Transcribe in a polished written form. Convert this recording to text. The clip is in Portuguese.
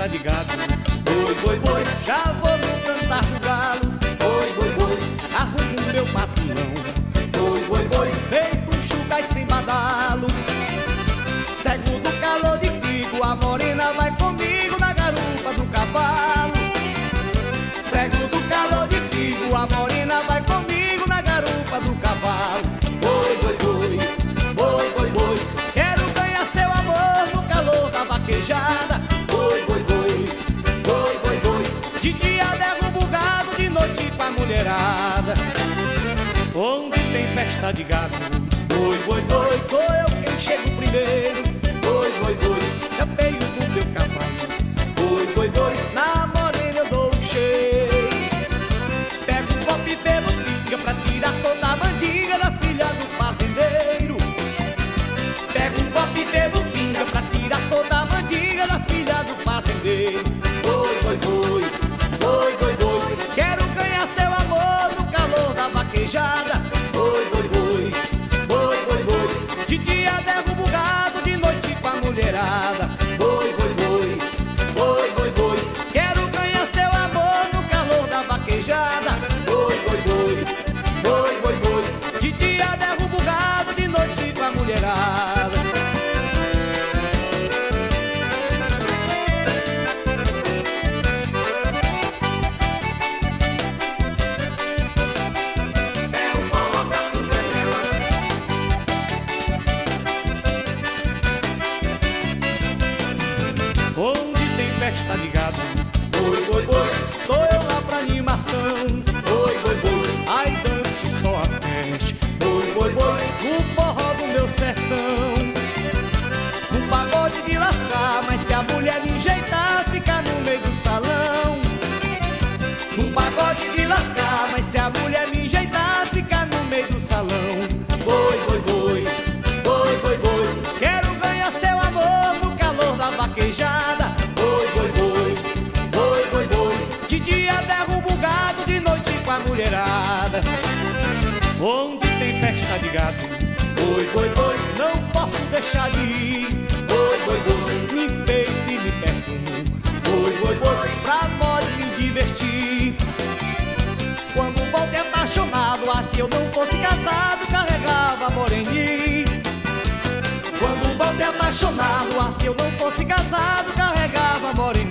festa de gado. Boi, boi, boi, já vou no cantar do galo. Boi, boi, boi, arrumo meu patrão. Boi, boi, boi, vem pro chucai sem badalo. Cego do calor de figo, a morena vai comigo na garupa do cavalo. Cego do calor de figo, a morena vai comigo na garupa do cavalo. Boi, boi, boi, boi, boi, boi, quero ganhar seu amor no calor da vaquejada. Boi, boi, boi, boi, boi, boi, de dia derrubo o gado, de noite com a mulherada. Onde tem festa de gado, boi, boi, boi, sou eu quem chego primeiro. Boi, boi, boi, campeio do meu cavalo. Boi, boi, boi, na morena eu dou um cheiro. Pego um copo e bebo pinga pra tirar toda a mandinga da filha do fazendeiro. Pego um copo e bebo pinga pra tirar toda a mandinga da filha do fazendeiro. Boi, boi, boi, boi, boi, boi, quero ganhar seu amor no calor da vaquejada. Boi, boi, boi, boi, boi, boi, de dia derrubo o gado, de noite com a mulherada. Boi, boi, boi, boi, boi, boi, quero ganhar seu amor no calor da vaquejada. Boi, boi, boi, boi, boi, boi, de dia derrubo o gado, de noite com a mulherada. Onde tem festa de gado, boi, boi, boi, sou eu lá pra animação. Boi, boi, boi, ai dança que só a peste. Boi, boi, boi, o forró do meu sertão. Um pagode de lascar, mas se a mulher me enjeitar, fica no meio do salão. Um pagode de lascar, mas se a mulher me enjeitar, fica no meio do salão. Boi, boi, boi, boi, boi, boi, quero ganhar seu amor no calor da vaquejada. Boi, boi, boi, boi, boi, boi, de dia derrubo o gado, de noite com a mulherada. Onde tem festa de gado, boi, boi, boi, não posso deixar de ir. Boi, boi, boi, me peito e me perfumo. Boi, boi, boi, pra nós me divertir. Quando voltei apaixonado, se eu não fosse casado, carregava moreninho. Quando voltei apaixonado, se eu não fosse casado, carregava moreninho.